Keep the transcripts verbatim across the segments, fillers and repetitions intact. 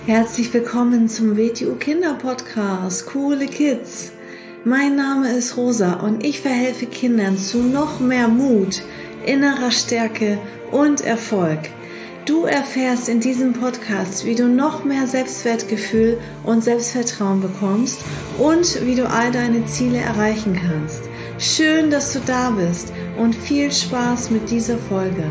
Herzlich willkommen zum W T U Kinder Podcast, Coole Kids. Mein Name ist Rosa und ich verhelfe Kindern zu noch mehr Mut, innerer Stärke und Erfolg. Du erfährst in diesem Podcast, wie du noch mehr Selbstwertgefühl und Selbstvertrauen bekommst und wie du all deine Ziele erreichen kannst. Schön, dass du da bist und viel Spaß mit dieser Folge.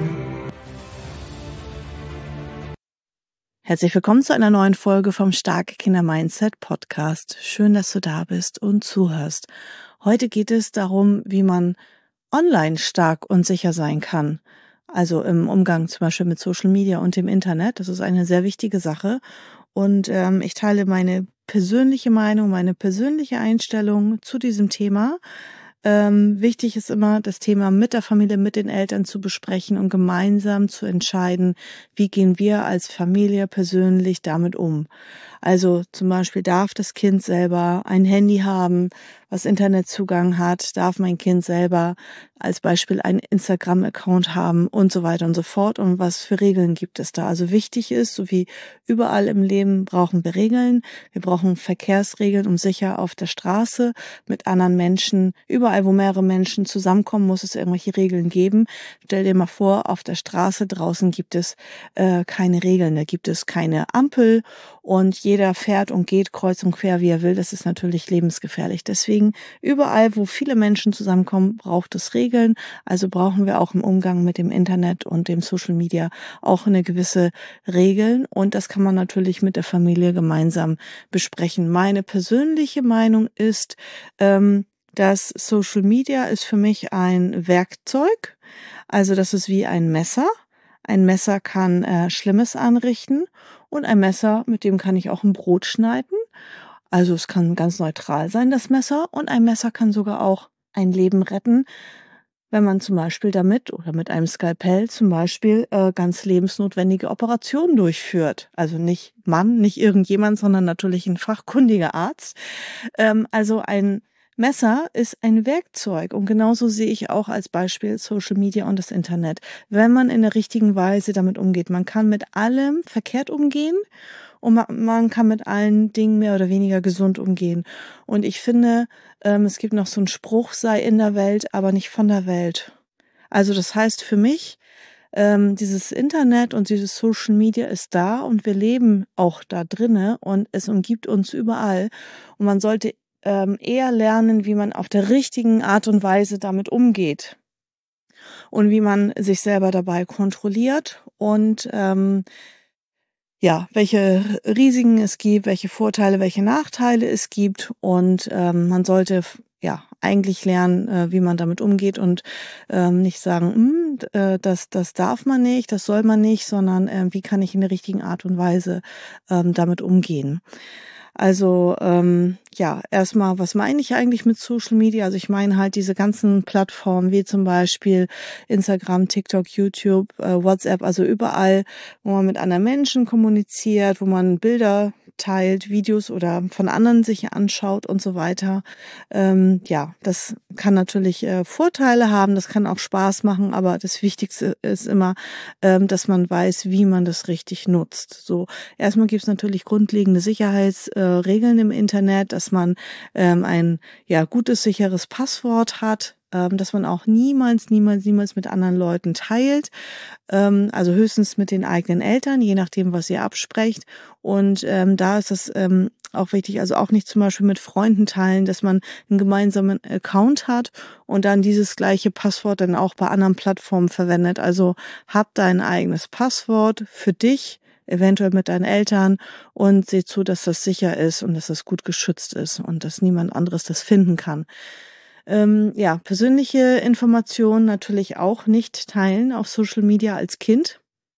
Herzlich willkommen zu einer neuen Folge vom Starke Kinder Mindset Podcast. Schön, dass du da bist und zuhörst. Heute geht es darum, wie man online stark und sicher sein kann. Also im Umgang zum Beispiel mit Social Media und dem Internet. Das ist eine sehr wichtige Sache. Und ähm, ich teile meine persönliche Meinung, meine persönliche Einstellung zu diesem Thema. Ähm, wichtig ist immer, das Thema mit der Familie, mit den Eltern zu besprechen und gemeinsam zu entscheiden, wie gehen wir als Familie persönlich damit um. Also zum Beispiel darf das Kind selber ein Handy haben, was Internetzugang hat, darf mein Kind selber als Beispiel einen Instagram-Account haben und so weiter und so fort. Und was für Regeln gibt es da? Also wichtig ist, so wie überall im Leben brauchen wir Regeln. Wir brauchen Verkehrsregeln, um sicher auf der Straße mit anderen Menschen, überall wo mehrere Menschen zusammenkommen, muss es irgendwelche Regeln geben. Stell dir mal vor, auf der Straße draußen gibt es äh, keine Regeln, da gibt es keine Ampel und jeder fährt und geht kreuz und quer, wie er will. Das ist natürlich lebensgefährlich. Deswegen überall, wo viele Menschen zusammenkommen, braucht es Regeln. Also brauchen wir auch im Umgang mit dem Internet und dem Social Media auch eine gewisse Regeln. Und das kann man natürlich mit der Familie gemeinsam besprechen. Meine persönliche Meinung ist, ähm, dass Social Media ist für mich ein Werkzeug. Also das ist wie ein Messer. Ein Messer kann äh, Schlimmes anrichten und ein Messer, mit dem kann ich auch ein Brot schneiden. Also es kann ganz neutral sein, das Messer. Und ein Messer kann sogar auch ein Leben retten, wenn man zum Beispiel damit oder mit einem Skalpell zum Beispiel äh, ganz lebensnotwendige Operationen durchführt. Also nicht Mann, nicht irgendjemand, sondern natürlich ein fachkundiger Arzt. Ähm, also ein Messer ist ein Werkzeug und genauso sehe ich auch als Beispiel Social Media und das Internet. Wenn man in der richtigen Weise damit umgeht, man kann mit allem verkehrt umgehen und man kann mit allen Dingen mehr oder weniger gesund umgehen. Und ich finde, ähm, es gibt noch so einen Spruch, sei in der Welt, aber nicht von der Welt. Also das heißt für mich, ähm, dieses Internet und dieses Social Media ist da und wir leben auch da drinne und es umgibt uns überall. Und man sollte ähm, eher lernen, wie man auf der richtigen Art und Weise damit umgeht und wie man sich selber dabei kontrolliert und ähm, ja, welche Risiken es gibt, welche Vorteile, welche Nachteile es gibt und ähm, man sollte ja eigentlich lernen, äh, wie man damit umgeht und ähm, nicht sagen, äh, das das darf man nicht, das soll man nicht, sondern äh, wie kann ich in der richtigen Art und Weise ähm, damit umgehen. Also ähm, ja, erstmal, was meine ich eigentlich mit Social Media? Also ich meine halt diese ganzen Plattformen wie zum Beispiel Instagram, TikTok, YouTube, äh, WhatsApp, also überall, wo man mit anderen Menschen kommuniziert, wo man Bilder teilt, Videos oder von anderen sich anschaut und so weiter. Ähm, ja, das kann natürlich äh, Vorteile haben, das kann auch Spaß machen, aber das Wichtigste ist immer, ähm, dass man weiß, wie man das richtig nutzt. So, erstmal gibt es natürlich grundlegende Sicherheitsregeln äh, im Internet, dass man ähm, ein ja gutes, sicheres Passwort hat, ähm, dass man auch niemals, niemals, niemals mit anderen Leuten teilt, ähm, also höchstens mit den eigenen Eltern, je nachdem, was ihr absprecht. Und ähm, da ist es ähm, auch wichtig, also auch nicht zum Beispiel mit Freunden teilen, dass man einen gemeinsamen Account hat und dann dieses gleiche Passwort dann auch bei anderen Plattformen verwendet. Also hab dein eigenes Passwort für dich, eventuell mit deinen Eltern und seh zu, dass das sicher ist und dass das gut geschützt ist und dass niemand anderes das finden kann. Ähm, ja, persönliche Informationen natürlich auch nicht teilen auf Social Media als Kind.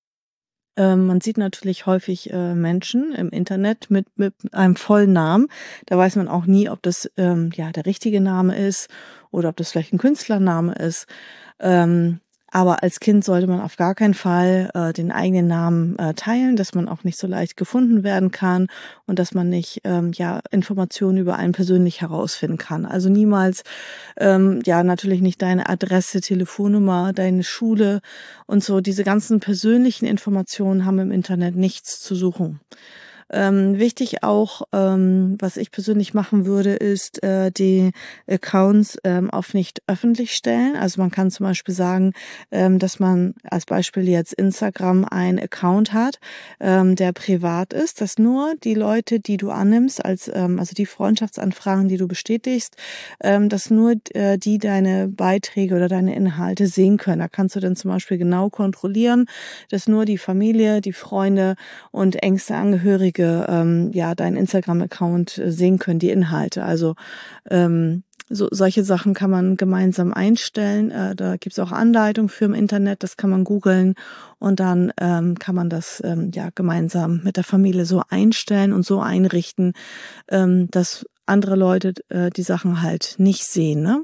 Ähm, man sieht natürlich häufig äh, Menschen im Internet mit, mit einem vollen Namen. Da weiß man auch nie, ob das ähm, ja der richtige Name ist oder ob das vielleicht ein Künstlername ist. Ähm, Aber als Kind sollte man auf gar keinen Fall äh, den eigenen Namen äh, teilen, dass man auch nicht so leicht gefunden werden kann und dass man nicht ähm, ja Informationen über einen persönlich herausfinden kann. Also niemals, ähm, ja natürlich nicht deine Adresse, Telefonnummer, deine Schule und so. Diese ganzen persönlichen Informationen haben im Internet nichts zu suchen. Ähm, wichtig auch, ähm, was ich persönlich machen würde, ist äh, die Accounts ähm, auf nicht öffentlich stellen. Also man kann zum Beispiel sagen, ähm, dass man als Beispiel jetzt Instagram einen Account hat, ähm, der privat ist, dass nur die Leute, die du annimmst, als ähm, also die Freundschaftsanfragen, die du bestätigst, ähm, dass nur äh, die deine Beiträge oder deine Inhalte sehen können. Da kannst du dann zum Beispiel genau kontrollieren, dass nur die Familie, die Freunde und engste Angehörige ähm, ja deinen Instagram-Account sehen können, die Inhalte. Also ähm, so solche Sachen kann man gemeinsam einstellen. Äh, da gibt's auch Anleitungen für im Internet, das kann man googeln und dann ähm, kann man das ähm, ja gemeinsam mit der Familie so einstellen und so einrichten, ähm, dass andere Leute äh, die Sachen halt nicht sehen, ne?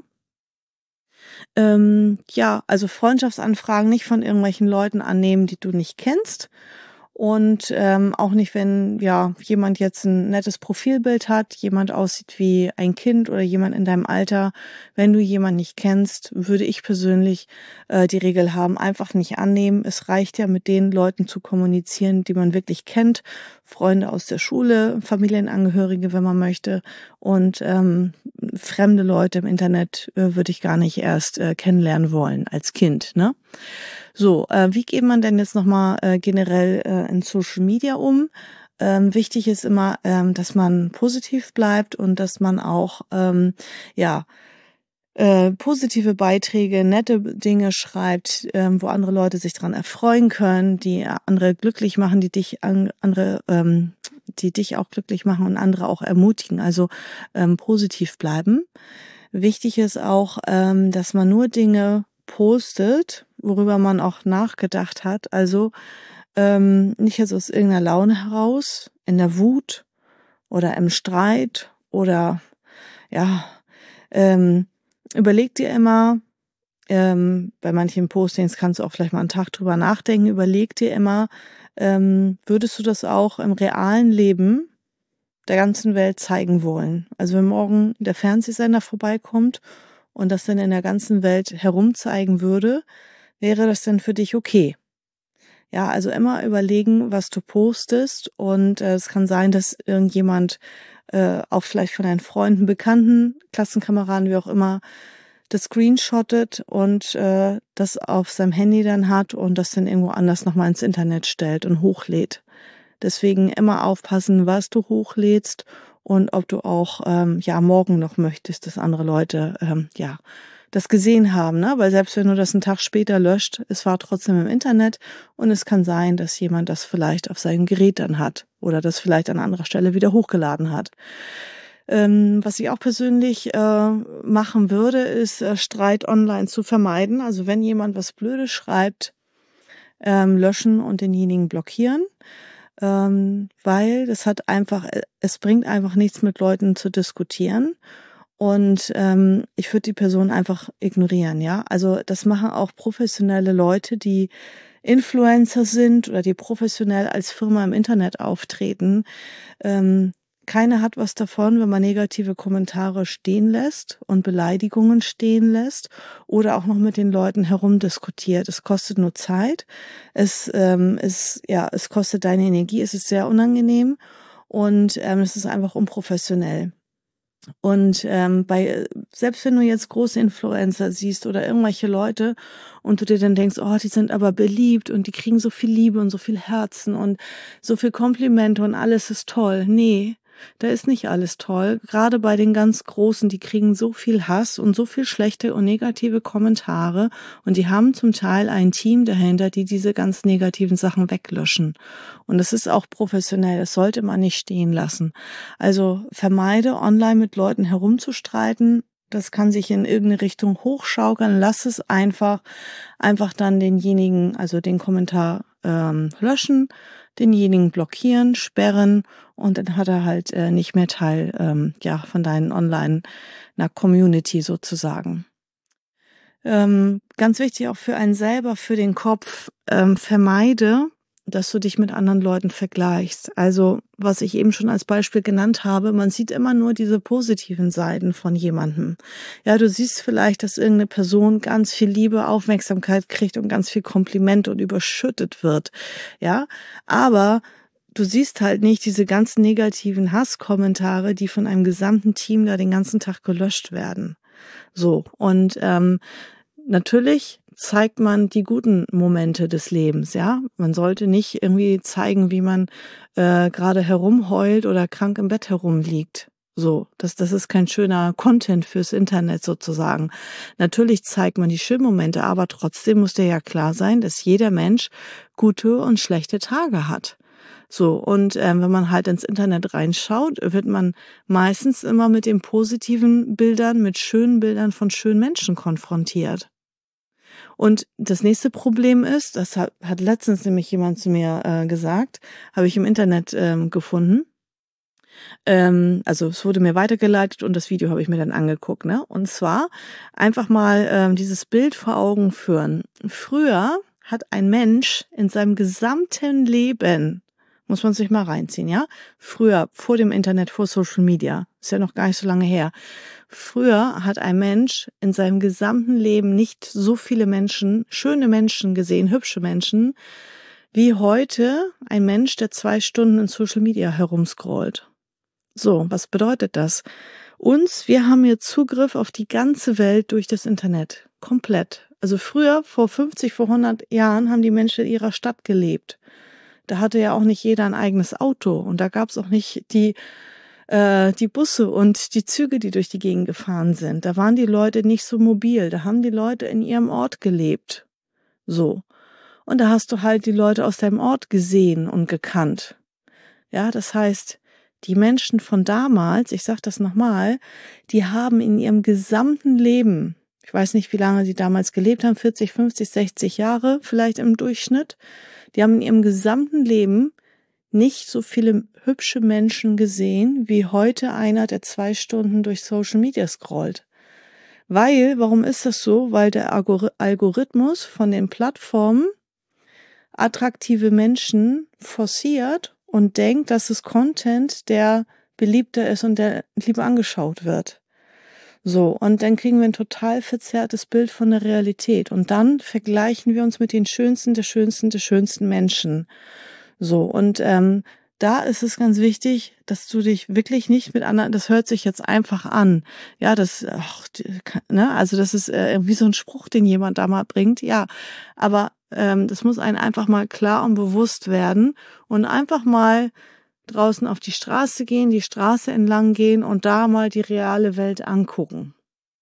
Ähm, ja, also Freundschaftsanfragen nicht von irgendwelchen Leuten annehmen, die du nicht kennst. Und ähm, auch nicht, wenn ja jemand jetzt ein nettes Profilbild hat, jemand aussieht wie ein Kind oder jemand in deinem Alter. Wenn du jemanden nicht kennst, würde ich persönlich äh, die Regel haben, einfach nicht annehmen. Es reicht ja, mit den Leuten zu kommunizieren, die man wirklich kennt. Freunde aus der Schule, Familienangehörige, wenn man möchte. Und ähm, fremde Leute im Internet äh, würde ich gar nicht erst äh, kennenlernen wollen als Kind, ne? So, äh, wie geht man denn jetzt nochmal äh, generell äh, in Social Media um? Ähm, wichtig ist immer, ähm, dass man positiv bleibt und dass man auch ähm, ja äh, positive Beiträge, nette Dinge schreibt, ähm, wo andere Leute sich dran erfreuen können, die andere glücklich machen, die dich an, andere ähm, die dich auch glücklich machen und andere auch ermutigen. Also ähm, positiv bleiben. Wichtig ist auch, ähm, dass man nur Dinge postet, worüber man auch nachgedacht hat. Also ähm, nicht jetzt aus irgendeiner Laune heraus, in der Wut oder im Streit oder ja, ähm, überleg dir immer, ähm, bei manchen Postings kannst du auch vielleicht mal einen Tag drüber nachdenken, überleg dir immer, ähm, würdest du das auch im realen Leben der ganzen Welt zeigen wollen? Also wenn morgen der Fernsehsender vorbeikommt und das dann in der ganzen Welt herumzeigen würde, wäre das denn für dich okay? Ja, also immer überlegen, was du postest und äh, es kann sein, dass irgendjemand, äh, auch vielleicht von deinen Freunden, Bekannten, Klassenkameraden, wie auch immer, das screenshottet und äh, das auf seinem Handy dann hat und das dann irgendwo anders nochmal ins Internet stellt und hochlädt. Deswegen immer aufpassen, was du hochlädst und ob du auch ähm, ja morgen noch möchtest, dass andere Leute ähm, ja das gesehen haben, ne? Weil selbst wenn du das einen Tag später löscht, es war trotzdem im Internet und es kann sein, dass jemand das vielleicht auf seinem Gerät dann hat oder das vielleicht an anderer Stelle wieder hochgeladen hat. Ähm, was ich auch persönlich äh, machen würde, ist äh, Streit online zu vermeiden. Also wenn jemand was Blödes schreibt, ähm, löschen und denjenigen blockieren. Ähm, weil das hat einfach, es bringt einfach nichts, mit Leuten zu diskutieren und ähm, ich würde die Person einfach ignorieren, ja. Also das machen auch professionelle Leute, die Influencer sind oder die professionell als Firma im Internet auftreten. Ähm, Keiner hat was davon, wenn man negative Kommentare stehen lässt und Beleidigungen stehen lässt oder auch noch mit den Leuten herumdiskutiert. Es kostet nur Zeit. Es ähm, ist ja, es kostet deine Energie. Es ist sehr unangenehm und ähm, es ist einfach unprofessionell. Und ähm, bei selbst wenn du jetzt große Influencer siehst oder irgendwelche Leute und du dir dann denkst, oh, die sind aber beliebt und die kriegen so viel Liebe und so viel Herzen und so viel Komplimente und alles ist toll. Nee, da ist nicht alles toll. Gerade bei den ganz Großen, die kriegen so viel Hass und so viel schlechte und negative Kommentare und die haben zum Teil ein Team dahinter, die diese ganz negativen Sachen weglöschen. Und das ist auch professionell, das sollte man nicht stehen lassen. Also vermeide, online mit Leuten herumzustreiten. Das kann sich in irgendeine Richtung hochschaukeln. Lass es einfach, einfach dann denjenigen, also den Kommentar ähm, löschen, denjenigen blockieren, sperren und dann hat er halt äh, nicht mehr Teil ähm, ja von deinen Online einer Community sozusagen. Ähm, ganz wichtig auch für einen selber, für den Kopf, ähm, vermeide, dass du dich mit anderen Leuten vergleichst. Also, was ich eben schon als Beispiel genannt habe, man sieht immer nur diese positiven Seiten von jemandem. Ja, du siehst vielleicht, dass irgendeine Person ganz viel Liebe, Aufmerksamkeit kriegt und ganz viel Kompliment und überschüttet wird. Ja, aber du siehst halt nicht diese ganzen negativen Hasskommentare, die von einem gesamten Team da den ganzen Tag gelöscht werden. So, und ähm, natürlich zeigt man die guten Momente des Lebens, ja. Man sollte nicht irgendwie zeigen, wie man äh, gerade herumheult oder krank im Bett herumliegt. So, das, das ist kein schöner Content fürs Internet sozusagen. Natürlich zeigt man die schönen Momente, aber trotzdem muss dir ja klar sein, dass jeder Mensch gute und schlechte Tage hat. So, und ähm, wenn man halt ins Internet reinschaut, wird man meistens immer mit den positiven Bildern, mit schönen Bildern von schönen Menschen konfrontiert. Und das nächste Problem ist, das hat, hat letztens nämlich jemand zu mir äh, gesagt, habe ich im Internet ähm, gefunden. Ähm, also es wurde mir weitergeleitet und das Video habe ich mir dann angeguckt, ne? Und zwar einfach mal ähm, dieses Bild vor Augen führen. Früher hat ein Mensch in seinem gesamten Leben, muss man sich mal reinziehen, ja? Früher, vor dem Internet, vor Social Media, ist ja noch gar nicht so lange her. Früher hat ein Mensch in seinem gesamten Leben nicht so viele Menschen, schöne Menschen gesehen, hübsche Menschen, wie heute ein Mensch, der zwei Stunden in Social Media herumscrollt. So, was bedeutet das? Uns, wir haben hier Zugriff auf die ganze Welt durch das Internet. Komplett. Also früher, vor fünfzig, vor hundert Jahren, haben die Menschen in ihrer Stadt gelebt. Da hatte ja auch nicht jeder ein eigenes Auto und da gab es auch nicht die äh, die Busse und die Züge, die durch die Gegend gefahren sind. Da waren die Leute nicht so mobil. Da haben die Leute in ihrem Ort gelebt. So. Und da hast du halt die Leute aus deinem Ort gesehen und gekannt. Ja, das heißt, die Menschen von damals, ich sag das nochmal, die haben in ihrem gesamten Leben, ich weiß nicht, wie lange sie damals gelebt haben, vierzig, fünfzig, sechzig Jahre vielleicht im Durchschnitt, die haben in ihrem gesamten Leben nicht so viele hübsche Menschen gesehen, wie heute einer, der zwei Stunden durch Social Media scrollt. Weil, warum ist das so? Weil der Algorithmus von den Plattformen attraktive Menschen forciert und denkt, dass es Content, der beliebter ist und der lieber angeschaut wird. So, und dann kriegen wir ein total verzerrtes Bild von der Realität. Und dann vergleichen wir uns mit den schönsten, der schönsten, der schönsten Menschen. So, und ähm, da ist es ganz wichtig, dass du dich wirklich nicht mit anderen, das hört sich jetzt einfach an. Ja, das, ach, ne, also das ist äh, wie so ein Spruch, den jemand da mal bringt. Ja, aber ähm, das muss einem einfach mal klar und bewusst werden und einfach mal draußen auf die Straße gehen, die Straße entlang gehen und da mal die reale Welt angucken.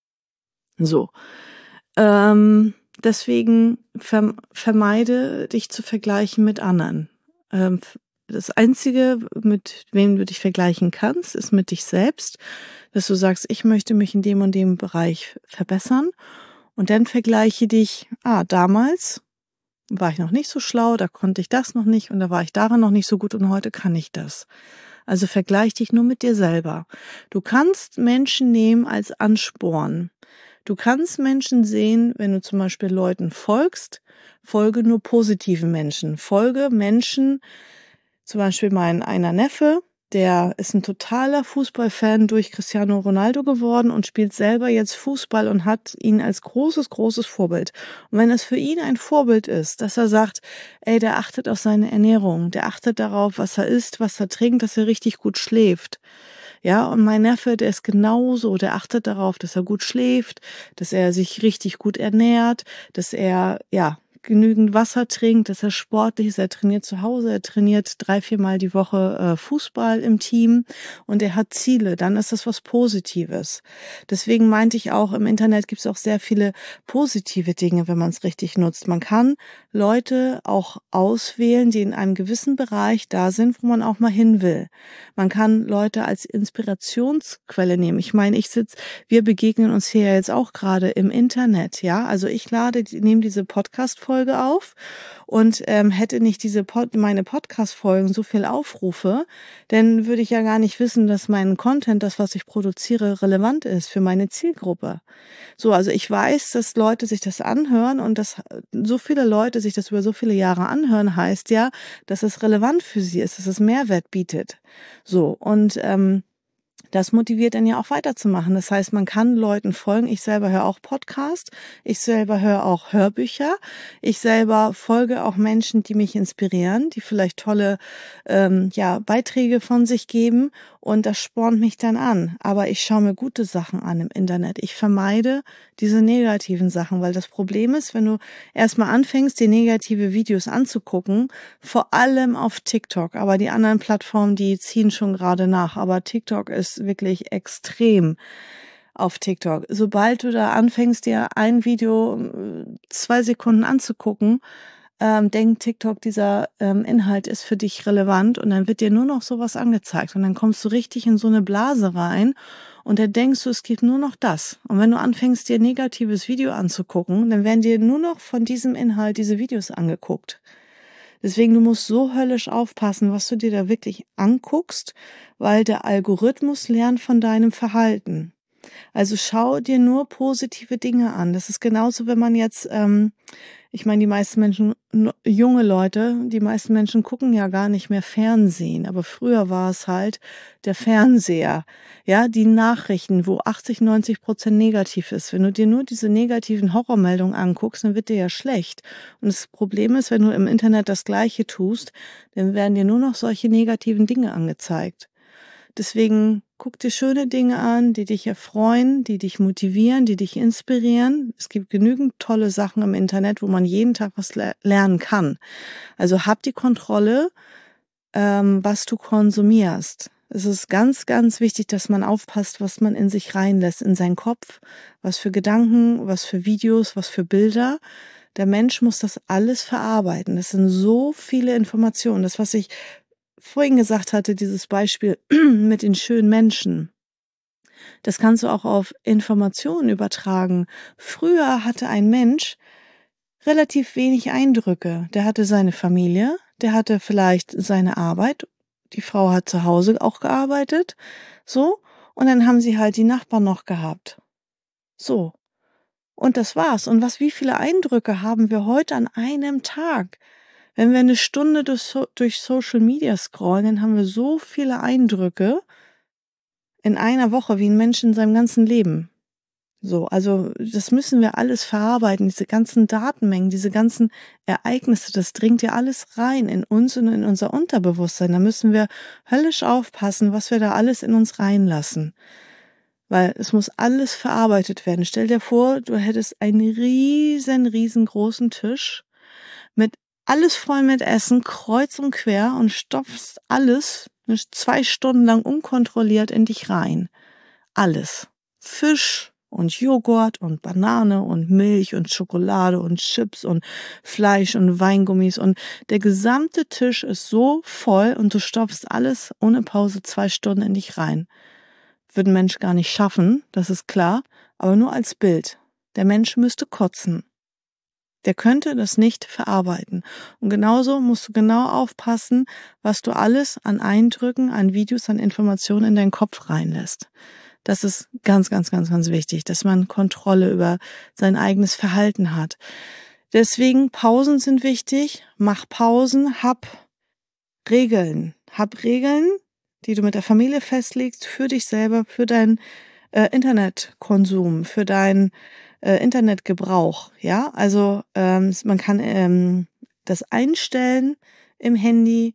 So. Ähm, deswegen verm- vermeide dich zu vergleichen mit anderen. Ähm, das Einzige, mit wem du dich vergleichen kannst, ist mit dich selbst, dass du sagst, ich möchte mich in dem und dem Bereich verbessern und dann vergleiche dich, ah, damals war ich noch nicht so schlau, da konnte ich das noch nicht und da war ich darin noch nicht so gut und heute kann ich das. Also vergleich dich nur mit dir selber. Du kannst Menschen nehmen als Ansporn. Du kannst Menschen sehen, wenn du zum Beispiel Leuten folgst, folge nur positiven Menschen. Folge Menschen, zum Beispiel mein einer Neffe, der ist ein totaler Fußballfan durch Cristiano Ronaldo geworden und spielt selber jetzt Fußball und hat ihn als großes, großes Vorbild. Und wenn es für ihn ein Vorbild ist, dass er sagt, ey, der achtet auf seine Ernährung, der achtet darauf, was er isst, was er trinkt, dass er richtig gut schläft. Ja, und mein Neffe, der ist genauso, der achtet darauf, dass er gut schläft, dass er sich richtig gut ernährt, dass er, ja, genügend Wasser trinkt, dass er sportlich ist, er trainiert zu Hause, er trainiert drei, viermal die Woche äh, Fußball im Team und er hat Ziele, dann ist das was Positives. Deswegen meinte ich auch, im Internet gibt es auch sehr viele positive Dinge, wenn man es richtig nutzt. Man kann Leute auch auswählen, die in einem gewissen Bereich da sind, wo man auch mal hin will. Man kann Leute als Inspirationsquelle nehmen. Ich meine, ich sitze, wir begegnen uns hier jetzt auch gerade im Internet, ja, also ich lade, nehme diese Podcast-Folge auf und ähm, hätte nicht diese Pod, meine Podcast-Folgen so viel Aufrufe, dann würde ich ja gar nicht wissen, dass mein Content, das, was ich produziere, relevant ist für meine Zielgruppe. So, also ich weiß, dass Leute sich das anhören und dass so viele Leute sich das über so viele Jahre anhören, heißt ja, dass es relevant für sie ist, dass es Mehrwert bietet. So, und ähm, das motiviert dann ja auch weiterzumachen. Das heißt, man kann Leuten folgen. Ich selber höre auch Podcasts, ich selber höre auch Hörbücher, ich selber folge auch Menschen, die mich inspirieren, die vielleicht tolle ähm, ja Beiträge von sich geben, und das spornt mich dann an. Aber ich schaue mir gute Sachen an im Internet. Ich vermeide diese negativen Sachen, weil das Problem ist, wenn du erstmal anfängst, dir negative Videos anzugucken, vor allem auf TikTok, aber die anderen Plattformen, die ziehen schon gerade nach, aber TikTok ist wirklich extrem auf TikTok. Sobald du da anfängst, dir ein Video zwei Sekunden anzugucken, ähm, denkt TikTok, dieser ähm, Inhalt ist für dich relevant, und dann wird dir nur noch sowas angezeigt und dann kommst du richtig in so eine Blase rein und dann denkst du, es gibt nur noch das. Und wenn du anfängst, dir ein negatives Video anzugucken, dann werden dir nur noch von diesem Inhalt diese Videos angeguckt. Deswegen, du musst so höllisch aufpassen, was du dir da wirklich anguckst, weil der Algorithmus lernt von deinem Verhalten. Also schau dir nur positive Dinge an. Das ist genauso, wenn man jetzt, ähm, ich meine, die meisten Menschen, junge Leute, die meisten Menschen gucken ja gar nicht mehr Fernsehen, aber früher war es halt der Fernseher, ja, die Nachrichten, wo achtzig, neunzig Prozent negativ ist. Wenn du dir nur diese negativen Horrormeldungen anguckst, dann wird dir ja schlecht. Und das Problem ist, wenn du im Internet das Gleiche tust, dann werden dir nur noch solche negativen Dinge angezeigt. Deswegen guck dir schöne Dinge an, die dich erfreuen, die dich motivieren, die dich inspirieren. Es gibt genügend tolle Sachen im Internet, wo man jeden Tag was le- lernen kann. Also hab die Kontrolle, ähm, was du konsumierst. Es ist ganz, ganz wichtig, dass man aufpasst, was man in sich reinlässt, in seinen Kopf, was für Gedanken, was für Videos, was für Bilder. Der Mensch muss das alles verarbeiten. Das sind so viele Informationen. Das, was ich vorhin gesagt hatte, dieses Beispiel mit den schönen Menschen, das kannst du auch auf Informationen übertragen. Früher hatte ein Mensch relativ wenig Eindrücke. Der hatte seine Familie, der hatte vielleicht seine Arbeit, die Frau hat zu Hause auch gearbeitet, so, und dann haben sie halt die Nachbarn noch gehabt. So. Und das war's. Und was, wie viele Eindrücke haben wir heute an einem Tag? Wenn wir eine Stunde durch, so- durch Social Media scrollen, dann haben wir so viele Eindrücke in einer Woche wie ein Mensch in seinem ganzen Leben. So, also das müssen wir alles verarbeiten, diese ganzen Datenmengen, diese ganzen Ereignisse, das dringt ja alles rein in uns und in unser Unterbewusstsein. Da müssen wir höllisch aufpassen, was wir da alles in uns reinlassen. Weil es muss alles verarbeitet werden. Stell dir vor, du hättest einen riesen, riesengroßen Tisch mit alles voll mit Essen, kreuz und quer, und stopfst alles zwei Stunden lang unkontrolliert in dich rein. Alles. Fisch und Joghurt und Banane und Milch und Schokolade und Chips und Fleisch und Weingummis, und der gesamte Tisch ist so voll und du stopfst alles ohne Pause zwei Stunden in dich rein. Wird ein Mensch gar nicht schaffen, das ist klar, aber nur als Bild. Der Mensch müsste kotzen. Der könnte das nicht verarbeiten. Und genauso musst du genau aufpassen, was du alles an Eindrücken, an Videos, an Informationen in deinen Kopf reinlässt. Das ist ganz, ganz, ganz, ganz wichtig, dass man Kontrolle über sein eigenes Verhalten hat. Deswegen, Pausen sind wichtig. Mach Pausen, hab Regeln. Hab Regeln, die du mit der Familie festlegst, für dich selber, für deinen äh, Internetkonsum, für deinen äh, Internetgebrauch. Ja, also ähm, man kann ähm, das einstellen im Handy,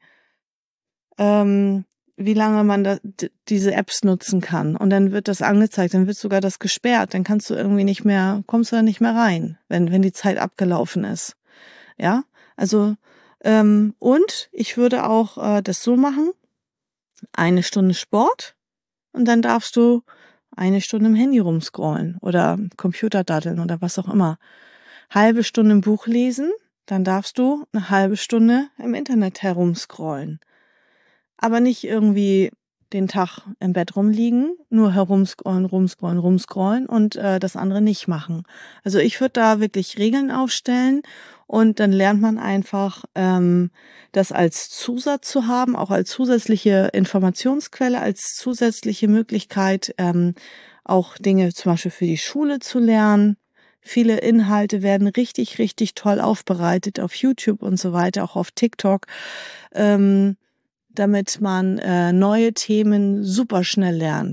ähm, wie lange man da, d- diese Apps nutzen kann. Und dann wird das angezeigt, dann wird sogar das gesperrt. Dann kannst du irgendwie nicht mehr, kommst du da nicht mehr rein, wenn wenn die Zeit abgelaufen ist. Ja, also ähm, und ich würde auch äh, das so machen: eine Stunde Sport, und dann darfst du eine Stunde im Handy rumscrollen oder Computer daddeln oder was auch immer. Halbe Stunde ein Buch lesen, dann darfst du eine halbe Stunde im Internet herumscrollen. Aber nicht irgendwie den Tag im Bett rumliegen, nur herumscrollen, rumscrollen, rumscrollen und äh, das andere nicht machen. Also ich würde da wirklich Regeln aufstellen, und dann lernt man einfach, ähm, das als Zusatz zu haben, auch als zusätzliche Informationsquelle, als zusätzliche Möglichkeit, ähm, auch Dinge zum Beispiel für die Schule zu lernen. Viele Inhalte werden richtig, richtig toll aufbereitet auf YouTube und so weiter, auch auf TikTok, ähm, damit man äh, neue Themen super schnell lernt.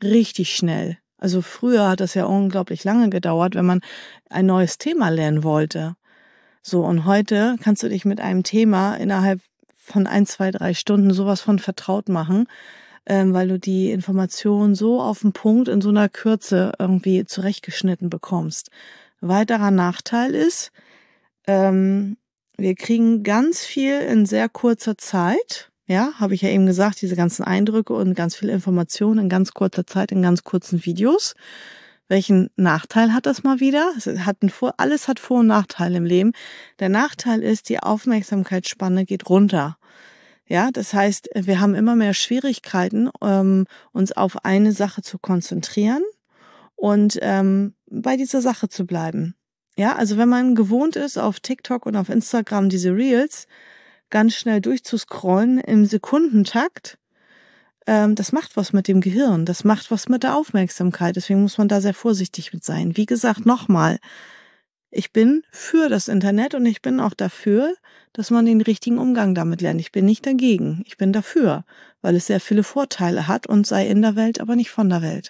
richtig schnell. Also früher hat das ja unglaublich lange gedauert, wenn man ein neues Thema lernen wollte. So, und heute kannst du dich mit einem Thema innerhalb von ein, zwei, drei Stunden sowas von vertraut machen, ähm, weil du die Information so auf den Punkt in so einer Kürze irgendwie zurechtgeschnitten bekommst. Weiterer Nachteil ist, ähm, wir kriegen ganz viel in sehr kurzer Zeit. Ja, habe ich ja eben gesagt, diese ganzen Eindrücke und ganz viel Information in ganz kurzer Zeit, in ganz kurzen Videos. Welchen Nachteil hat das mal wieder? Es hat ein Vor- alles hat Vor- und Nachteile im Leben. Der Nachteil ist, die Aufmerksamkeitsspanne geht runter. Ja, das heißt, wir haben immer mehr Schwierigkeiten, ähm, uns auf eine Sache zu konzentrieren und ähm, bei dieser Sache zu bleiben. Ja, also wenn man gewohnt ist, auf TikTok und auf Instagram diese Reels ganz schnell durchzuscrollen im Sekundentakt, ähm, das macht was mit dem Gehirn, das macht was mit der Aufmerksamkeit. Deswegen muss man da sehr vorsichtig mit sein. Wie gesagt, nochmal, ich bin für das Internet und ich bin auch dafür, dass man den richtigen Umgang damit lernt. Ich bin nicht dagegen, ich bin dafür, weil es sehr viele Vorteile hat und sei in der Welt, aber nicht von der Welt.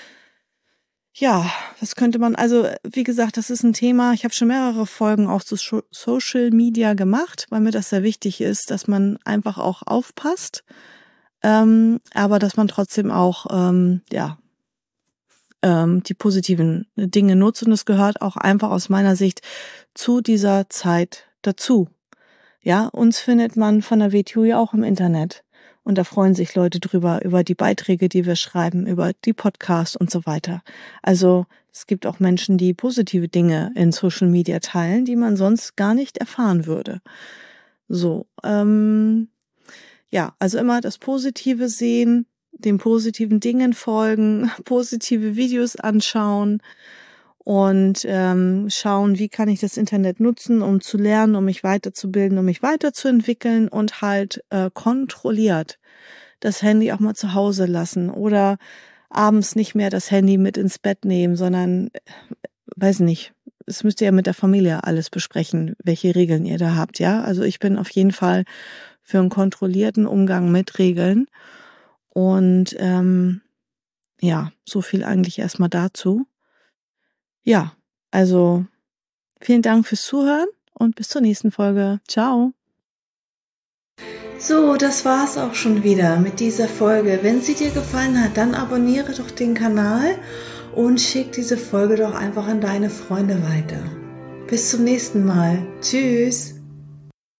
Ja, das könnte man, also wie gesagt, das ist ein Thema, ich habe schon mehrere Folgen auch zu Social Media gemacht, weil mir das sehr wichtig ist, dass man einfach auch aufpasst, ähm, aber dass man trotzdem auch ähm, ja ähm, die positiven Dinge nutzt und es gehört auch einfach aus meiner Sicht zu dieser Zeit dazu. Ja, uns findet man von der W T U ja auch im Internet. Und da freuen sich Leute drüber, über die Beiträge, die wir schreiben, über die Podcasts und so weiter. Also es gibt auch Menschen, die positive Dinge in Social Media teilen, die man sonst gar nicht erfahren würde. So, ähm, ja, also immer das Positive sehen, den positiven Dingen folgen, positive Videos anschauen und ähm, schauen, wie kann ich das Internet nutzen, um zu lernen, um mich weiterzubilden, um mich weiterzuentwickeln und halt äh, kontrolliert das Handy auch mal zu Hause lassen oder abends nicht mehr das Handy mit ins Bett nehmen, sondern, äh, weiß nicht, es müsst ihr ja mit der Familie alles besprechen, welche Regeln ihr da habt, ja. Also ich bin auf jeden Fall für einen kontrollierten Umgang mit Regeln und ähm, ja, so viel eigentlich erstmal dazu. Ja, also vielen Dank fürs Zuhören und bis zur nächsten Folge. Ciao. So, das war's auch schon wieder mit dieser Folge. Wenn sie dir gefallen hat, dann abonniere doch den Kanal und schick diese Folge doch einfach an deine Freunde weiter. Bis zum nächsten Mal. Tschüss.